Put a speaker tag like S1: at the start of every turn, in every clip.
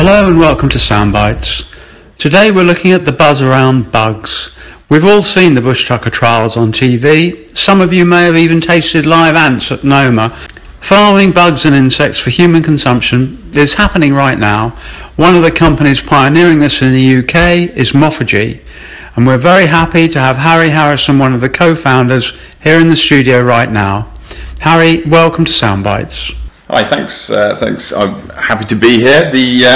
S1: Hello and welcome to Soundbites. Today we're looking at the buzz around bugs. We've all seen the bush tucker trials on TV. Some of you may have even tasted live ants at Noma. Farming bugs and insects for human consumption is happening right now. One of the companies pioneering this in the UK is Moffagy, and we're very happy to have Harry Harrison, one of the co-founders, here in the studio right now. Harry, welcome to Soundbites.
S2: Hi, thanks. I'm happy to be here. The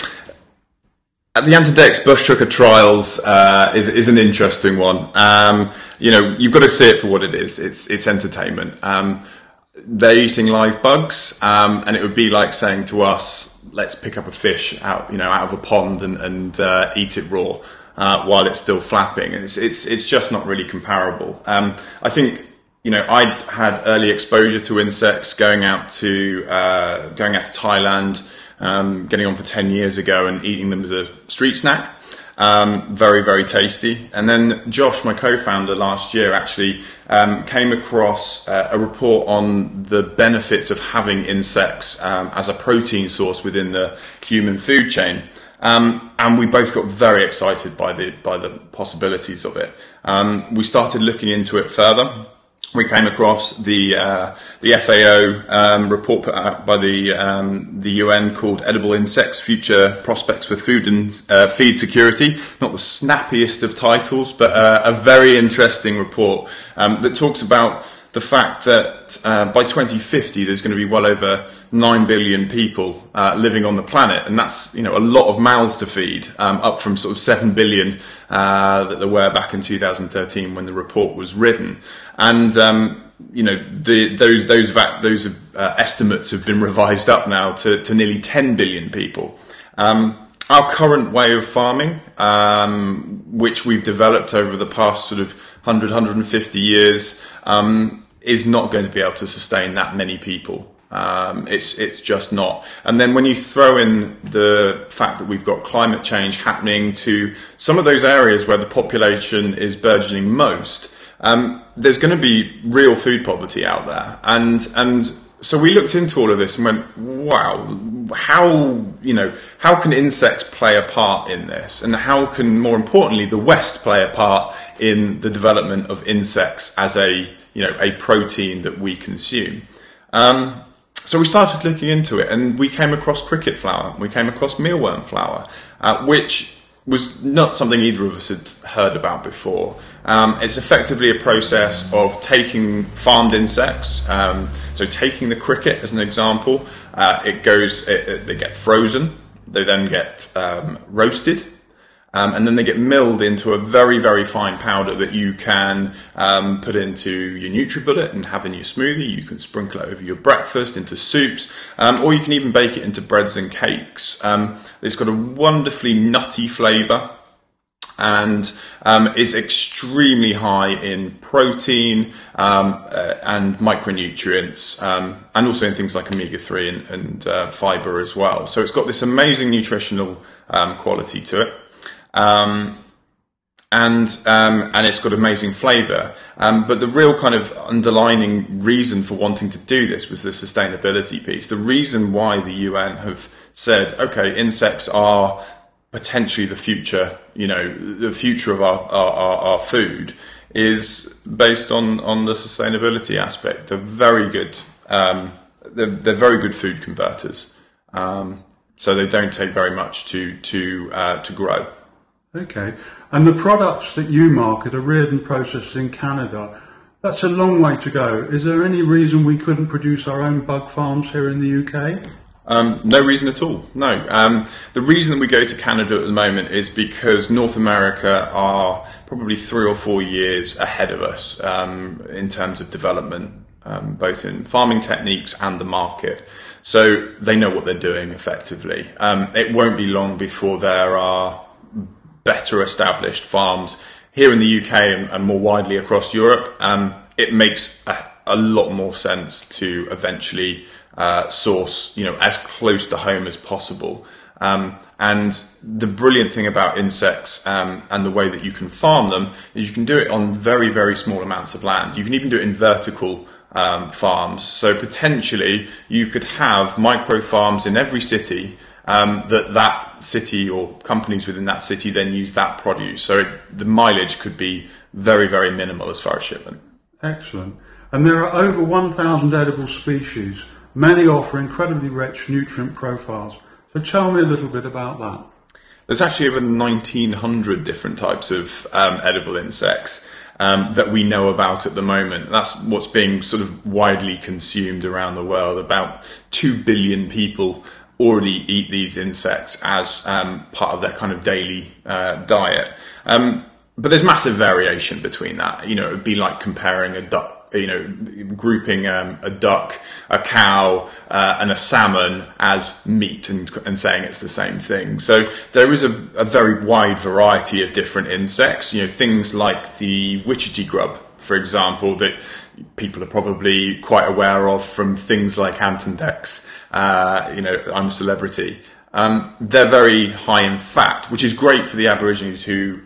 S2: Antidex bush tucker trials is an interesting one. You've got to see it for what it is. It's entertainment. They're eating live bugs, and it would be like saying to us, "Let's pick up a fish out of a pond and eat it raw while it's still flapping." It's just not really comparable. I think. I'd had early exposure to insects going out to Thailand, getting on for 10 years ago and eating them as a street snack. Very, very tasty. And then Josh, my co-founder, last year actually came across a report on the benefits of having insects as a protein source within the human food chain. And we both got very excited by the possibilities of it. We started looking into it further. We came across the FAO report put out by the UN called Edible Insects: Future Prospects for Food and Feed Security. Not the snappiest of titles, but a very interesting report that talks about the fact that by 2050 there's going to be well over 9 billion people living on the planet, and that's a lot of mouths to feed, up from sort of 7 billion that there were back in 2013 when the report was written. And those estimates have been revised up now to nearly 10 billion people. Our current way of farming, which we've developed over the past sort of 150 years, is not going to be able to sustain that many people. It's just not. And then when you throw in the fact that we've got climate change happening to some of those areas where the population is burgeoning most, there's going to be real food poverty out there. And so we looked into all of this and went, wow, how can insects play a part in this? And how can, more importantly, the West play a part in the development of insects as a protein that we consume? So we started looking into it, and we came across cricket flour. We came across mealworm flour, which was not something either of us had heard about before. It's effectively a process of taking farmed insects, so taking the cricket as an example. They get frozen, they then get roasted, and then they get milled into a very, very fine powder that you can put into your NutriBullet and have in your smoothie. You can sprinkle it over your breakfast, into soups, or you can even bake it into breads and cakes. It's got a wonderfully nutty flavour and is extremely high in protein and micronutrients, and also in things like omega-3 and fibre as well. So it's got this amazing nutritional quality to it. And it's got amazing flavour. But the real kind of underlining reason for wanting to do this was the sustainability piece. The reason why the UN have said, okay, insects are potentially the future, the future of our food, is based on the sustainability aspect. They're very good. They're very good food converters. So they don't take very much to grow.
S1: Okay, and the products that you market are reared and processed in Canada. That's a long way to go. Is there any reason we couldn't produce our own bug farms here in the UK?
S2: No reason at all, no. The reason that we go to Canada at the moment is because North America are probably 3 or 4 years ahead of us in terms of development, both in farming techniques and the market. So they know what they're doing effectively. It won't be long before there are better established farms here in the UK and more widely across Europe. It makes a lot more sense to eventually source, as close to home as possible. And the brilliant thing about insects and the way that you can farm them is you can do it on very, very small amounts of land. You can even do it in vertical farms. So potentially you could have micro farms in every city that city or companies within that city then use that produce. So the mileage could be very, very minimal as far as shipment.
S3: Excellent. And there are over 1,000 edible species. Many offer incredibly rich nutrient profiles. So tell me a little bit about that.
S2: There's actually over 1,900 different types of edible insects that we know about at the moment. That's what's being sort of widely consumed around the world. About 2 billion people already eat these insects as part of their kind of daily diet. But there's massive variation between that. You know, it would be like comparing a duck, grouping a duck, a cow, and a salmon as meat and saying it's the same thing. So there is a very wide variety of different insects. You know, things like the witchetty grub, for example, that people are probably quite aware of from things like Ant and Dex. I'm a Celebrity. They're very high in fat, which is great for the Aborigines who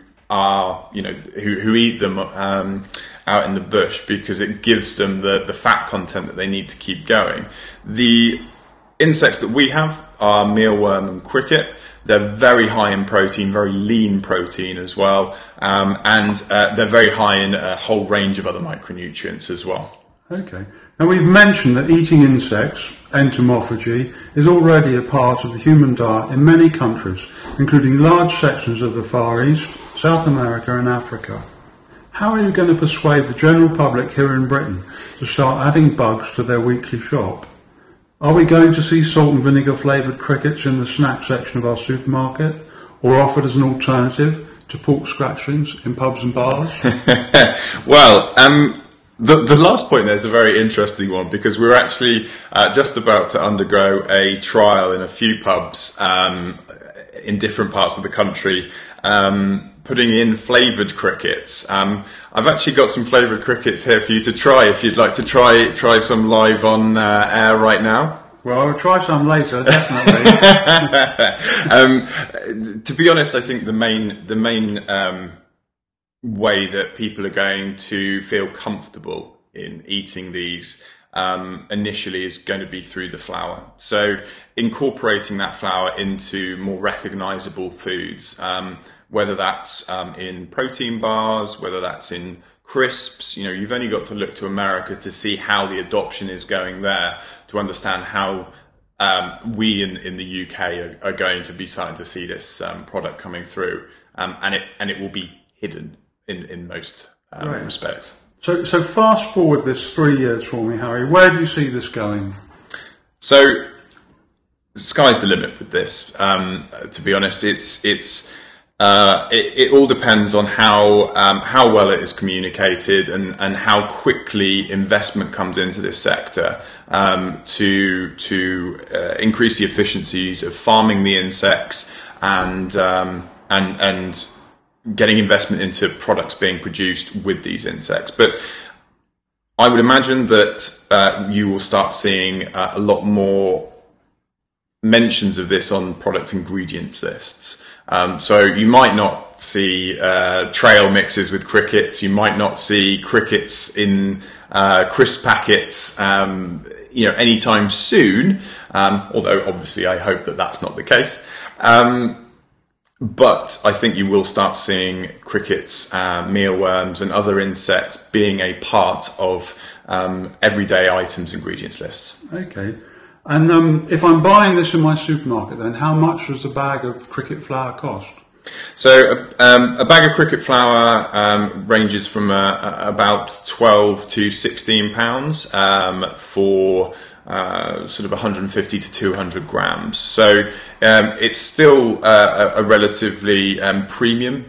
S2: eat them out in the bush, because it gives them the fat content that they need to keep going. The insects that we have are mealworm and cricket. They're very high in protein, very lean protein as well, and they're very high in a whole range of other micronutrients as well.
S3: Okay. Now, we've mentioned that eating insects, entomophagy, is already a part of the human diet in many countries, including large sections of the Far East, South America and Africa. How are you going to persuade the general public here in Britain to start adding bugs to their weekly shop? Are we going to see salt and vinegar flavoured crickets in the snack section of our supermarket, or offered as an alternative to pork scratchings in pubs and bars?
S2: Well, the last point there is a very interesting one, because we're actually just about to undergo a trial in a few pubs in different parts of the country, putting in flavoured crickets. I've actually got some flavoured crickets here for you to try, if you'd like to try some live on air right now.
S3: Well, I'll try some later, definitely.
S2: To be honest, I think the main way that people are going to feel comfortable in eating these initially is going to be through the flour. So incorporating that flour into more recognisable foods, whether that's in protein bars, whether that's in crisps. You know, you've only got to look to America to see how the adoption is going there, to understand how we in the UK are going to be starting to see this product coming through, and it will be hidden in most respects.
S3: So fast forward this 3 years for me, Harry. Where do you see this going?
S2: So sky's the limit with this. To be honest, it all depends on how well it is communicated and how quickly investment comes into this sector to increase the efficiencies of farming the insects and getting investment into products being produced with these insects. But I would imagine that you will start seeing a lot more mentions of this on product ingredients lists. So you might not see trail mixes with crickets. You might not see crickets in crisp packets, anytime soon. Although obviously I hope that that's not the case. But I think you will start seeing crickets, mealworms and other insects being a part of everyday items ingredients lists.
S3: Okay. And if I'm buying this in my supermarket, then how much does a bag of cricket flour cost?
S2: So a bag of cricket flour ranges from about 12 to 16 pounds for sort of 150 to 200 grams. So it's still a relatively premium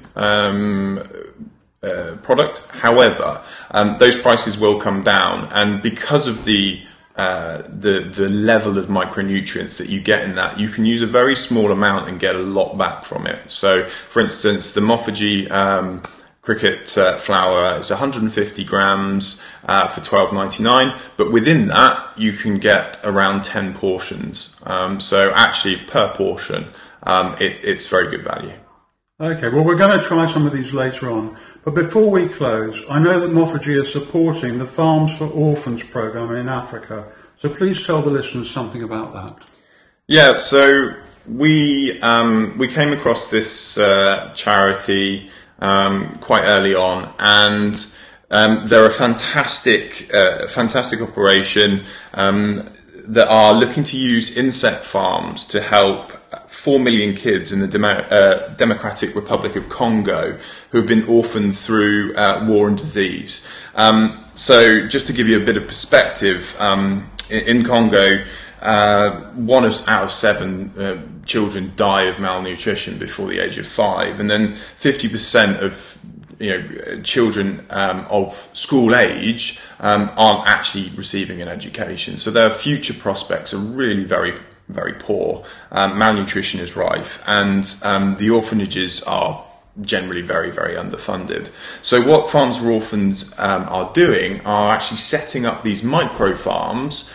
S2: product. However, those prices will come down, and because of the level of micronutrients that you get in that, you can use a very small amount and get a lot back from it. So, for instance, the Moffagy cricket flour is 150 grams for $12.99, but within that you can get around 10 portions. So actually per portion, it's very good value.
S3: Okay, well, we're going to try some of these later on. But before we close, I know that Moffagy is supporting the Farms for Orphans programme in Africa. So please tell the listeners something about that.
S2: Yeah, so we came across this charity quite early on, and they're a fantastic operation that are looking to use insect farms to help 4 million kids in the Democratic Republic of Congo who have been orphaned through war and disease. So just to give you a bit of perspective, in Congo, 1 out of 7 children die of malnutrition before the age of 5, and then 50% of children of school age aren't actually receiving an education. So their future prospects are really very, very poor. Malnutrition is rife, and the orphanages are generally very, very underfunded. So what Farms for Orphans are doing are actually setting up these micro farms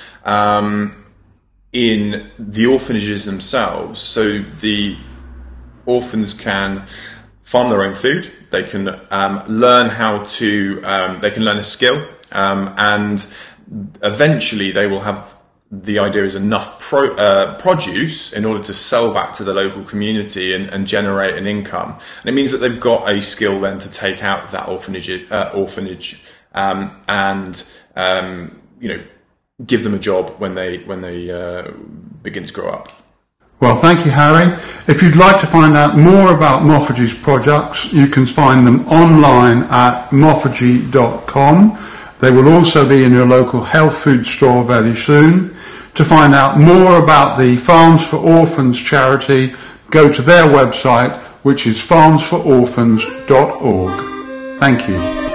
S2: in the orphanages themselves, so the orphans can farm their own food. They can learn how to. They can learn a skill, and eventually they will have. The idea is enough produce in order to sell back to the local community and generate an income. And it means that they've got a skill then to take out of that orphanage and give them a job when they begin to grow up.
S3: Well, thank you, Harry. If you'd like to find out more about Moffagee's projects, you can find them online at moffagee.com. They will also be in your local health food store very soon. To find out more about the Farms for Orphans charity, go to their website, which is farmsfororphans.org. Thank you.